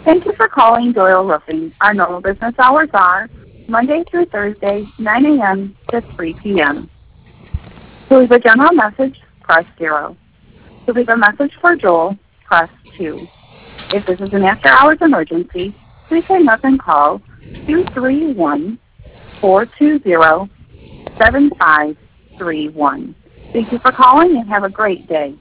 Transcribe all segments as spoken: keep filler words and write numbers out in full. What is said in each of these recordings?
Thank you for calling Doyle Roofing. Our normal business hours are Monday through Thursday, nine a m to three p m To leave a general message, press zero. To leave a message for Joel, press two. If this is an after-hours emergency, please hang up and call two three one, four two zero, seven five three one. Thank you for calling and have a great day.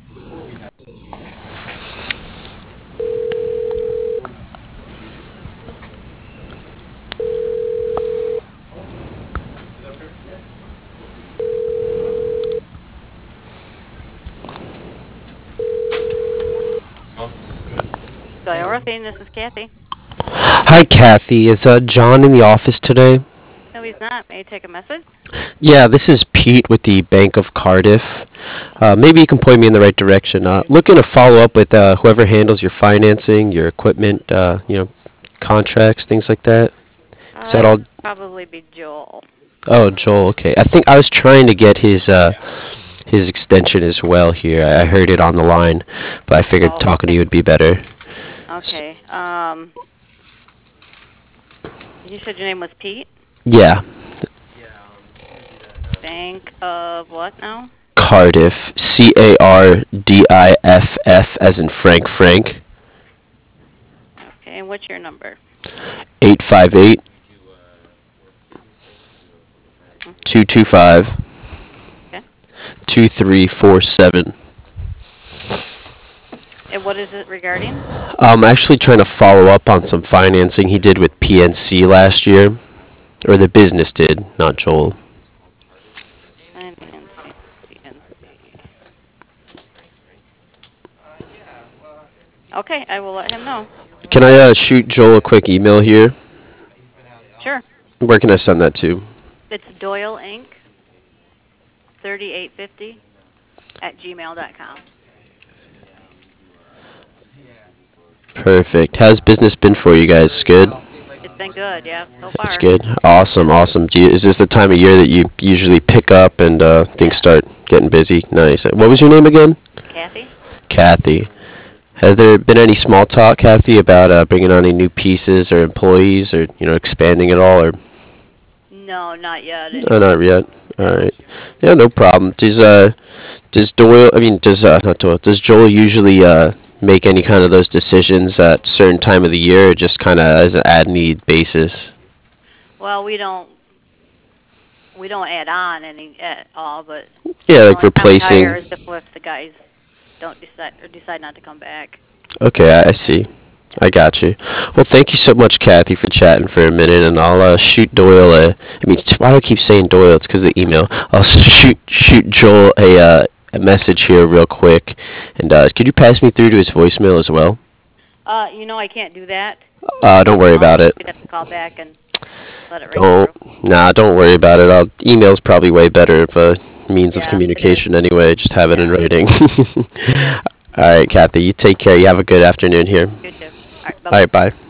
Doyle Roofing, this is Kathy. Hi, Kathy. Is uh, John in the office today? No, he's not. May I take a message? Yeah, this is Pete with the Bank of Cardiff. Uh, maybe you can point me in the right direction. Uh, looking to follow up with uh, whoever handles your financing, your equipment, uh, you know, contracts, things like that. Uh, Is that that all? would probably be Joel. Oh, Joel. Okay. I think I was trying to get his uh, his extension as well here. I I heard it on the line, but I figured Oh, talking to okay. you would be better. S- Okay. Um, you said your name was Pete? yeah, Bank of what now? Cardiff. C A R D I F F as in Frank Frank. Okay, and what's your number? Eight five eight Hmm, two two five okay. two three four seven. And what is it regarding? I'm actually trying to follow up on some financing he did with P N C last year, or the business did, not Joel. Financing, P N C. Okay, I will let him know. Can I uh, shoot Joel a quick email here? Sure. Where can I send that to? It's Doyle Inc. thirty-eight fifty at gmail dot com. Perfect. How's business been for you guys? Good? It's been good, yeah, so That's far. good. Awesome, awesome. Do you, is this the time of year that you usually pick up and uh, things Yeah. start getting busy? Nice. What was your name again? Kathy? Kathy. Has there been any small talk, Kathy, about uh, bringing on any new pieces or employees, or you know, expanding at all, or No, not yet. oh, not yet? All No. right. Yeah, no problem. Does uh, does Doyle? I mean, does uh, not Doyle? Does Joel usually uh make any kind of those decisions at certain time of the year, or just kind of as an ad need basis? Well, we don't we don't add on any at all, but Yeah, the like only time we replacing. hire is if, if the guys don't decide or decide not to come back. Okay, I, I see. Yeah. I got you. Well, thank you so much, Kathy, for chatting for a minute, and I'll uh, shoot Doyle a. I mean, why do I keep saying Doyle? It's because of the email. I'll shoot shoot Joel a uh, a message here real quick, and uh, could you pass me through to his voicemail as well? Uh, you know I can't do that. Uh, don't worry I'll about it. you'd have to call back and let it ring Don't. through. Nah, don't worry about it. I'll email's probably way better of a means of Yeah, it is. communication anyway. Just have it in Yeah, writing. it is. All right, Kathy. You take care. You have a good afternoon here. You too. All right, bye All bye. right, bye.